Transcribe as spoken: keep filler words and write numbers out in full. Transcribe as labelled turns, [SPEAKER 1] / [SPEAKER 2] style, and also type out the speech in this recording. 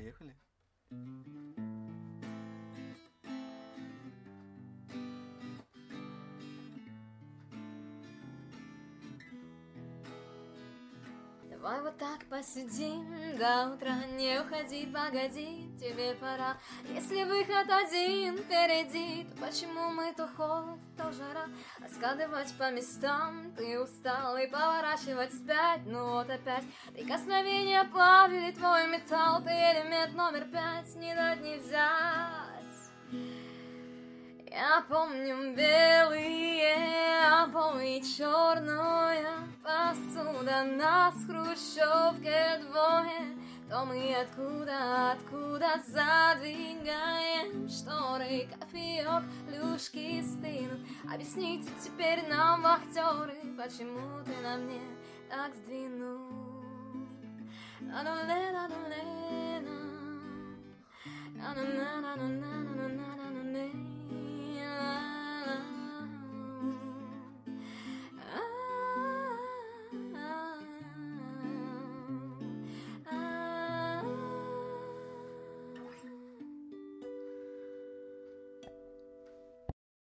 [SPEAKER 1] Поехали.
[SPEAKER 2] Давай вот так посидим до утра, не уходи, погоди, тебе пора. Если выход один впереди, то почему мы то холод, то жара? Раскладывать по местам, ты устал, и поворачивать вспять, ну вот опять. Прикосновения плавили твой металл, ты элемент номер пять, не дать не взять. Я помню белые обои, черная посуда, нас в хрущевке двое. То мы откуда, откуда задвигаем шторы, кофеек, плюшки стынут. Объясните теперь нам, вахтеры, почему ты на мне так сдвинул. На-на-на-на-на-на, на-на-на-на-на.